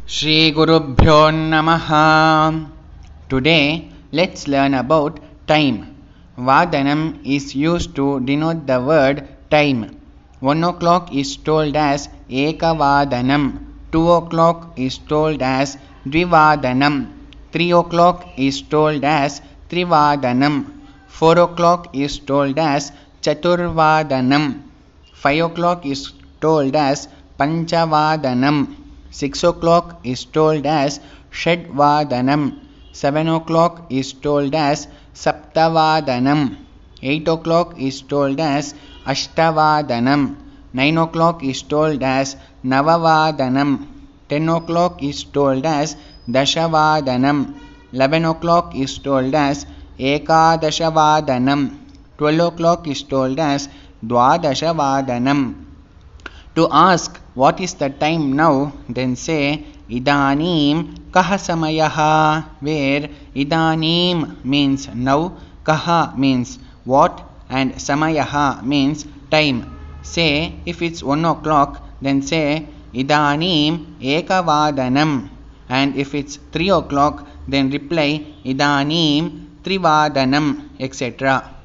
Shri Gurubhyo Namaha. Today let's learn about time. Vadanam is used to denote the word time. 1 o'clock is told as Ekavadanam. 2 o'clock is told as Dvivadanam. 3 o'clock is told as Trivadanam. 4 o'clock is told as Chaturvadanam. 5 o'clock is told as Panchavadanam. 6 o'clock is told as Shadvadanam. 7 o'clock is told as Saptavadanam. 8 o'clock is told as Ashtavadanam. 9 o'clock is told as Navavadanam. 10 o'clock is told as Dashavadanam. 11 o'clock is told as Ekadashavadanam. 12 o'clock is told as Dwadashavadanam. To ask what is the time now, then say Idanim kaha samayaha, where Idanim means now, kaha means what, and samayaha means time. Say if it's 1 o'clock, then say Idanim ekavadanam, and if it's 3 o'clock, then reply Idanim trivadanam, etc.